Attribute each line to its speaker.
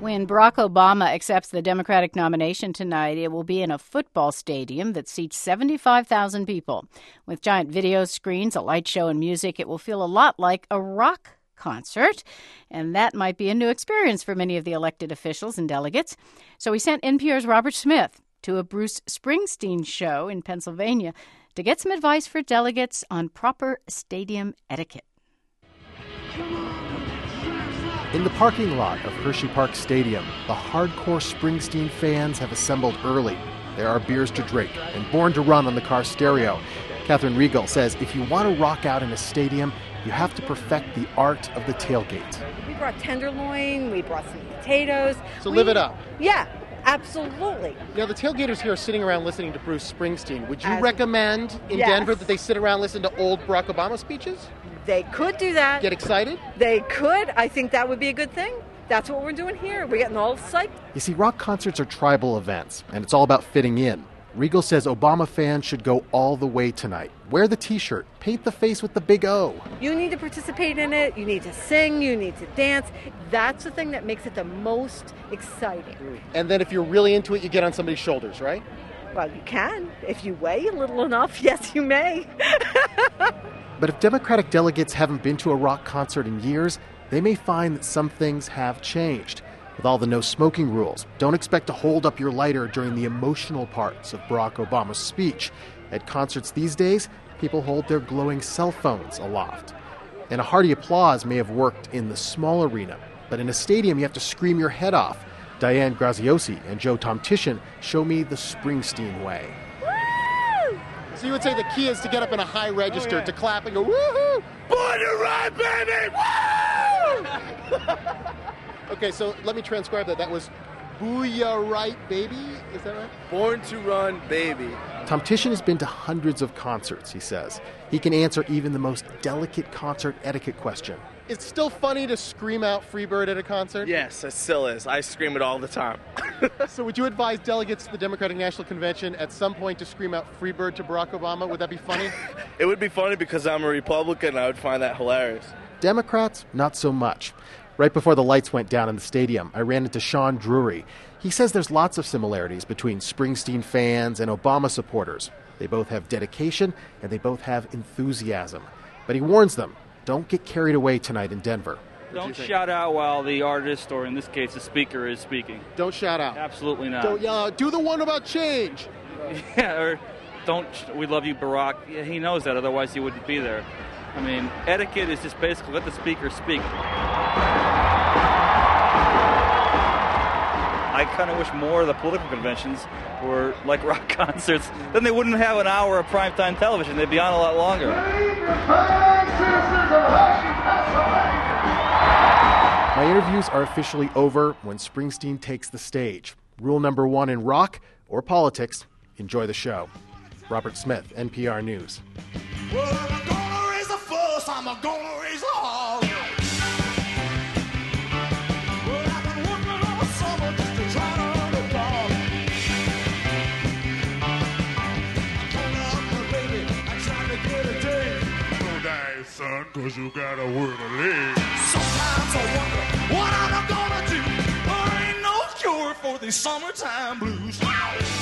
Speaker 1: When Barack Obama accepts the Democratic nomination tonight, it will be in a football stadium that seats 75,000 people. With giant video screens, a light show, and music, it will feel a lot like a rock concert, and that might be a new experience for many of the elected officials and delegates. So we sent NPR's Robert Smith to a Bruce Springsteen show in Pennsylvania to get some advice for delegates on proper stadium etiquette.
Speaker 2: In the parking lot of Hershey Park Stadium, the hardcore Springsteen fans have assembled early. There are beers to drink and Born to Run on the car stereo. Catherine Riegel says if you want to rock out in a stadium, you have to perfect the art of the tailgate.
Speaker 3: We brought tenderloin, we brought some potatoes.
Speaker 4: So live it up.
Speaker 3: Yeah, absolutely.
Speaker 4: Now, the tailgaters here are sitting around listening to Bruce Springsteen. Would you recommend in Denver that they sit around listen to old Barack Obama speeches?
Speaker 3: They could do that.
Speaker 4: Get excited?
Speaker 3: They could. I think that would be a good thing. That's what we're doing here. We're getting all psyched.
Speaker 2: You see, rock concerts are tribal events, and it's all about fitting in. Riegel says Obama fans should go all the way tonight. Wear the T-shirt. Paint the face with the big O.
Speaker 3: You need to participate in it. You need to sing. You need to dance. That's the thing that makes it the most exciting.
Speaker 4: And then if you're really into it, you get on somebody's shoulders, right?
Speaker 3: Well, you can. If you weigh a little enough, yes, you may.
Speaker 2: But if Democratic delegates haven't been to a rock concert in years, they may find that some things have changed. With all the no smoking rules, don't expect to hold up your lighter during the emotional parts of Barack Obama's speech. At concerts these days, people hold their glowing cell phones aloft. And a hearty applause may have worked in the small arena, but in a stadium you have to scream your head off. Diane Graziosi and Joe Tomtitian show me the Springsteen way.
Speaker 4: So you would say the key is to get up in a high register, to clap and go, woohoo! Born to Run, baby! Woo! Okay, so let me transcribe that. That was Booyah Right, Baby? Is that right?
Speaker 5: Born to Run, baby.
Speaker 2: Tomtitian has been to hundreds of concerts, he says. He can answer even the most delicate concert etiquette question.
Speaker 4: It's still funny to scream out Freebird at a concert?
Speaker 5: Yes, it still is. I scream it all the time.
Speaker 4: So would you advise delegates to the Democratic National Convention at some point to scream out Freebird to Barack Obama? Would that be funny?
Speaker 5: It would be funny because I'm a Republican and I would find that hilarious.
Speaker 2: Democrats, not so much. Right before the lights went down in the stadium, I ran into Sean Drury. He says there's lots of similarities between Springsteen fans and Obama supporters. They both have dedication and they both have enthusiasm. But he warns them, don't get carried away tonight in Denver.
Speaker 6: Don't shout out while the artist, or in this case, the speaker, is speaking.
Speaker 4: Don't shout out.
Speaker 6: Absolutely not.
Speaker 4: Don't yell out, do the one about change.
Speaker 6: Yeah, or don't, we love you, Barack. Yeah, he knows that, otherwise he wouldn't be there. I mean, etiquette is just basically let the speaker speak. I kind of wish more of the political conventions were like rock concerts. Then they wouldn't have an hour of primetime television. They'd be on a lot longer.
Speaker 2: My interviews are officially over when Springsteen takes the stage. Rule number one in rock or politics, enjoy the show. Robert Smith, NPR News.
Speaker 7: Well, I'm gonna raise a fuss, I'm gonna raise a hog. Well, I've been working all summer just to try to earn a dog. I told her, baby, I'm trying to get a date. Don't die, son, cause you gotta work a leg. Sometimes I wonder what I'm gonna do. There ain't no cure for these summertime blues.